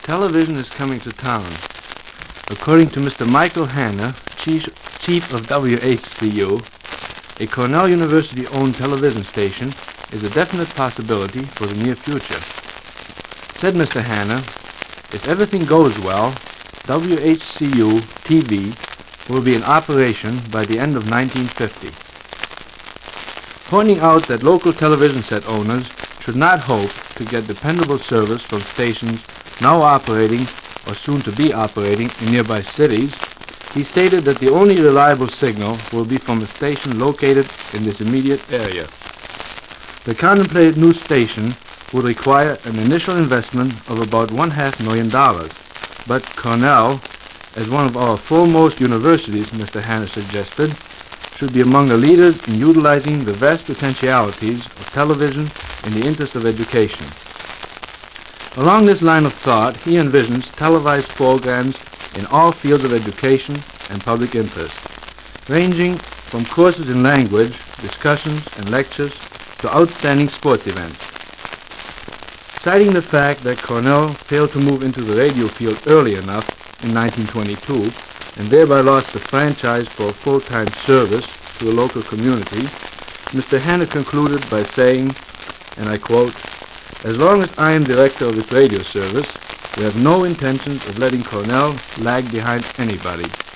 Television is coming to town. According to Mr. Michael Hanna, chief of WHCU, a Cornell University-owned television station is a definite possibility for the near future. Said Mr. Hanna, if everything goes well, WHCU TV will be in operation by the end of 1950. Pointing out that local television set owners should not hope to get dependable service from stations now operating or soon to be operating in nearby cities, he stated that the only reliable signal will be from a station located in this immediate area. The contemplated new station would require an initial investment of about $500,000, but Cornell, as one of our foremost universities, Mr. Hanna suggested, should be among the leaders in utilizing the vast potentialities of television in the interest of education. Along this line of thought, he envisions televised programs in all fields of education and public interest, ranging from courses in language, discussions, and lectures to outstanding sports events. Citing the fact that Cornell failed to move into the radio field early enough in 1922 and thereby lost the franchise for a full-time service to the local community, Mr. Hanna concluded by saying, and I quote, "As long as I am director of this radio service, we have no intentions of letting Cornell lag behind anybody."